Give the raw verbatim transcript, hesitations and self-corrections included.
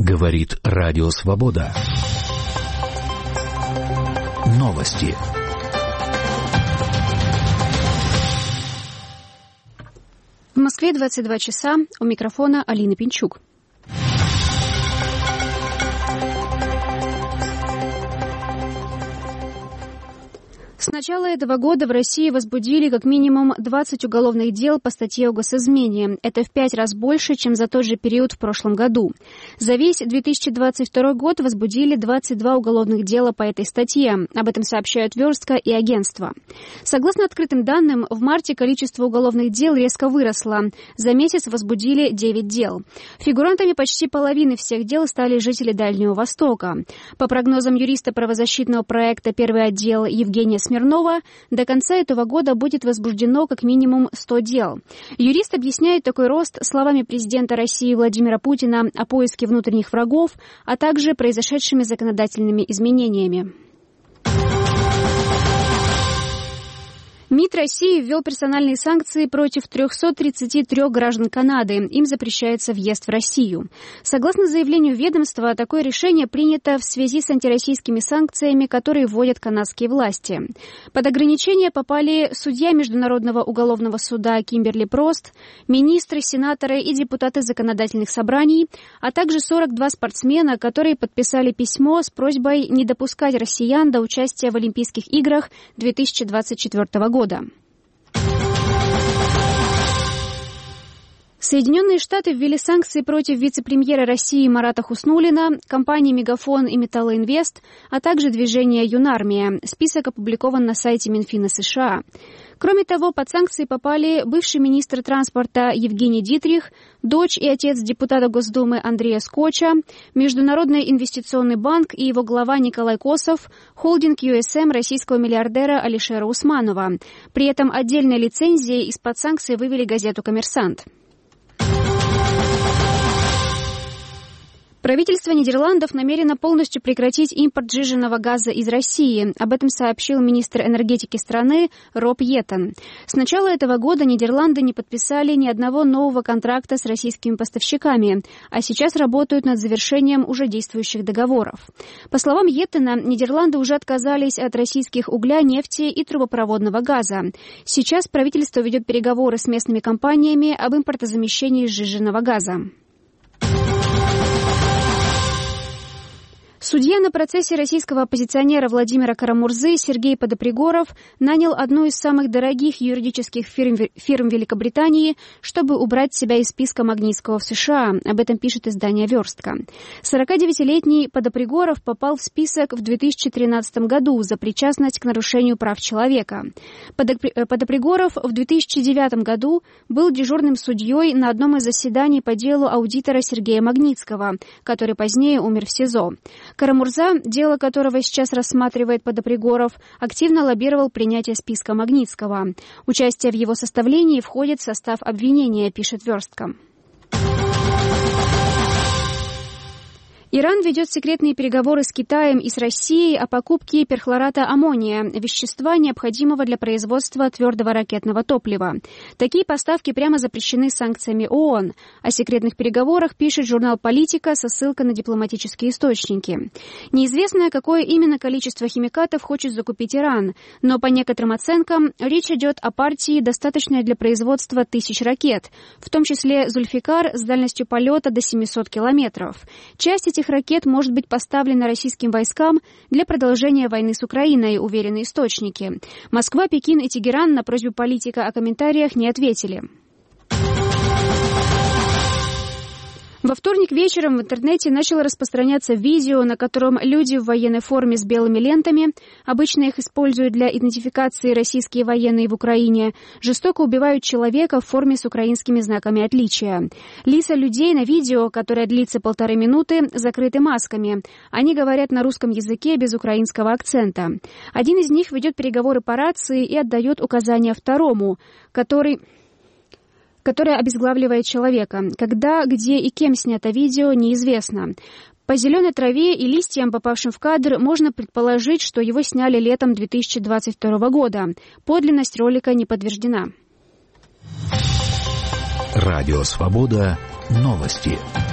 Говорит Радио Свобода. Новости. В Москве двадцать два часа. У микрофона Алина Пинчук. С начала этого года в России возбудили как минимум двадцать уголовных дел по статье о госизмене. Это в пять раз больше, чем за тот же период в прошлом году. За весь две тысячи двадцать второй год возбудили двадцать два уголовных дела по этой статье. Об этом сообщают Верстка и агентство. Согласно открытым данным, в марте количество уголовных дел резко выросло. За месяц возбудили девять дел. Фигурантами почти половины всех дел стали жители Дальнего Востока. По прогнозам юриста правозащитного проекта «Первый отдел» Евгения Смирнова, до конца этого года будет возбуждено как минимум сто дел. Юрист объясняет такой рост словами президента России Владимира Путина о поиске внутренних врагов, а также произошедшими законодательными изменениями. МИД России ввел персональные санкции против трехсот тридцати трёх граждан Канады. Им запрещается въезд в Россию. Согласно заявлению ведомства, такое решение принято в связи с антироссийскими санкциями, которые вводят канадские власти. Под ограничения попали судья Международного уголовного суда Кимберли Прост, министры, сенаторы и депутаты законодательных собраний, а также сорок два спортсмена, которые подписали письмо с просьбой не допускать россиян до участия в Олимпийских играх две тысячи двадцать четвёртого года. года. Соединенные Штаты ввели санкции против вице-премьера России Марата Хуснуллина, компании «Мегафон» и «Металлоинвест», а также движения «Юнармия». Список опубликован на сайте Минфина США. Кроме того, под санкции попали бывший министр транспорта Евгений Дитрих, дочь и отец депутата Госдумы Андрея Скотча, Международный инвестиционный банк и его глава Николай Косов, холдинг ю эс эм российского миллиардера Алишера Усманова. При этом отдельной лицензией из-под санкций вывели газету «Коммерсант». Правительство Нидерландов намерено полностью прекратить импорт сжиженного газа из России. Об этом сообщил министр энергетики страны Роб Йеттен. С начала этого года Нидерланды не подписали ни одного нового контракта с российскими поставщиками, а сейчас работают над завершением уже действующих договоров. По словам Йеттена, Нидерланды уже отказались от российских угля, нефти и трубопроводного газа. Сейчас правительство ведет переговоры с местными компаниями об импортозамещении сжиженного газа. Судья на процессе российского оппозиционера Владимира Карамурзы Сергей Подопригоров нанял одну из самых дорогих юридических фирм, фирм Великобритании, чтобы убрать себя из списка Магнитского в США. Об этом пишет издание «Верстка». сорокадевятилетний Подопригоров попал в список в две тысячи тринадцатом году за причастность к нарушению прав человека. Подопригоров в две тысячи девятом году был дежурным судьей на одном из заседаний по делу аудитора Сергея Магнитского, который позднее умер в СИЗО. Карамурза, дело которого сейчас рассматривает Подопригоров, активно лоббировал принятие списка Магнитского. Участие в его составлении входит в состав обвинения, пишет Верстка. Иран ведет секретные переговоры с Китаем и с Россией о покупке перхлората аммония, вещества, необходимого для производства твердого ракетного топлива. Такие поставки прямо запрещены санкциями ООН. О секретных переговорах пишет журнал «Политика» со ссылкой на дипломатические источники. Неизвестно, какое именно количество химикатов хочет закупить Иран, но по некоторым оценкам речь идет о партии, достаточной для производства тысяч ракет, в том числе «Зульфикар» с дальностью полета до семисот километров. Часть этих ракет может быть поставлена российским войскам для продолжения войны с Украиной, уверены источники. Москва, Пекин и Тегеран на просьбу политика о комментариях не ответили. Во вторник вечером в интернете начало распространяться видео, на котором люди в военной форме с белыми лентами, обычно их используют для идентификации российские военные в Украине, жестоко убивают человека в форме с украинскими знаками отличия. Лица людей на видео, которое длится полторы минуты, закрыты масками. Они говорят на русском языке без украинского акцента. Один из них ведет переговоры по рации и отдает указания второму, который... которая обезглавливает человека. Когда, где и кем снято видео, неизвестно. По зеленой траве и листьям, попавшим в кадр, можно предположить, что его сняли летом две тысячи двадцать второго года. Подлинность ролика не подтверждена. Радио «Свобода». Новости.